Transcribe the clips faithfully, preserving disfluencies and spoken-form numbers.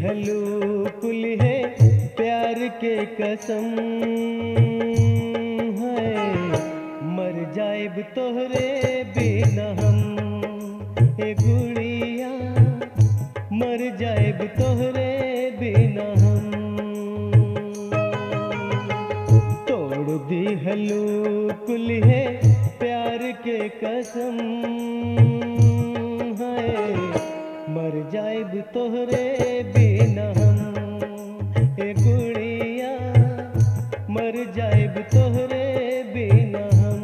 दिहलू कुल है प्यार के कसम है। मर जाएब तोहरे बिना हम ए गुड़िया, मर जाएब तोहरे बिना हम। तोड़ दिहलू कुल है प्यार के कसम है। मर जाएब तोहरे बिना हम ए गुड़िया, मर जाएब तोहरे बिना हम।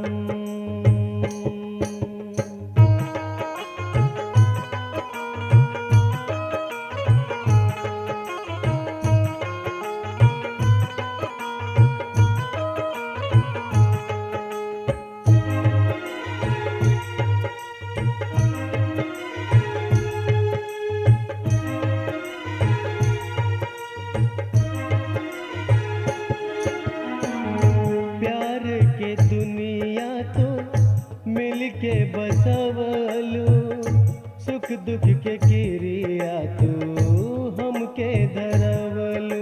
प्यार के दुनिया तो मिल के बसवलू, सुख दुख के किरिया तू हमके धरवलू।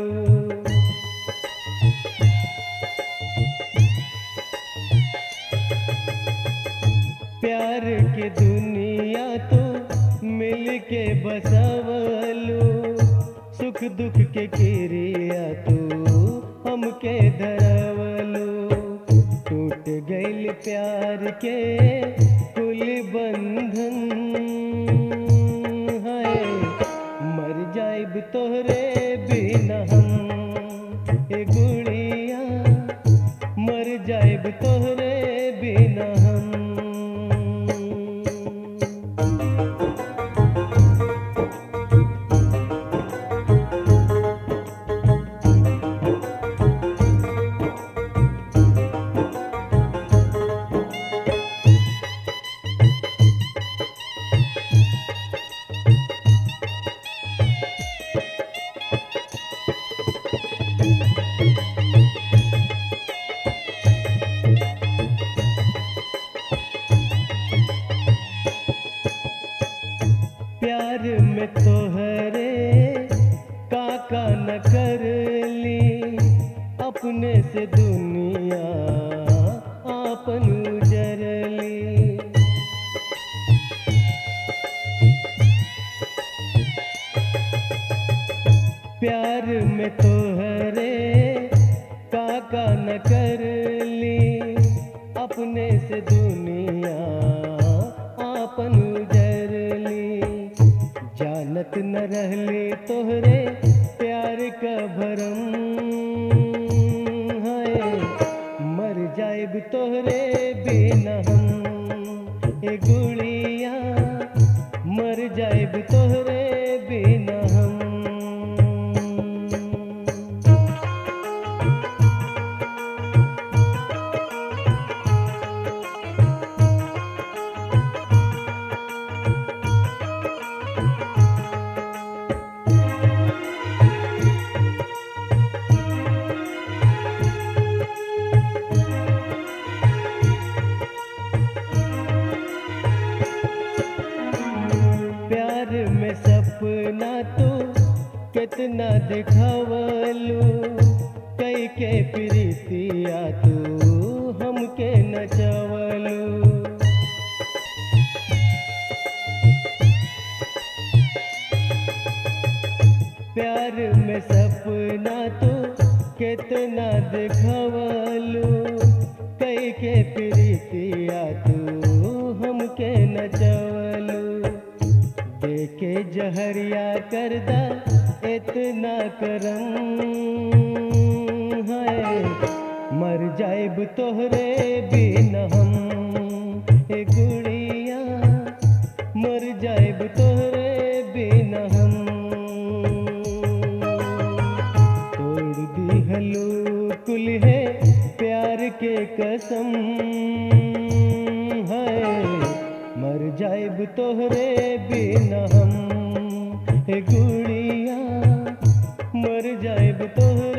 प्यार के दुनिया तो मिल के बसवलू, सुख दुख के किरिया तू हमके धरवलू। टूट गइल प्यार के कुल बंधन है। मर जाइब तोहरे बिना हम ए गुड़िया, मर जाइब तोहरे बिना हम। प्यार में तोहरे काका न कर ली, अपने से दुनिया आपन उजर ली। प्यार में तोहरे काका न कर ली, अपने से दुनिया आपन उजर ली। जानत न रहले तोहरे प्यार का भरम है। मर जाएब तोहरे बिना हम ए गुड़िया, मर जाएब तोहरे बिना हम। प्यार में सपना तो कितना दिखावलू, कई के प्रीतिया तू हमके नचवलू। प्यार में सपना तो कितना दिखावलू, कई के प्रीतिया तू हमके नचवलू। देके जहरिया करदा इतना करम है। मर जाइब तोहरे बिना हम ए गुड़िया, मर जाइब तोहरे बिना हम। तोड़ दिहलू कुल है प्यार के कसम है। मर जाइब तोहरे बिना हम ए गुड़िया, मर जाइब तोहरे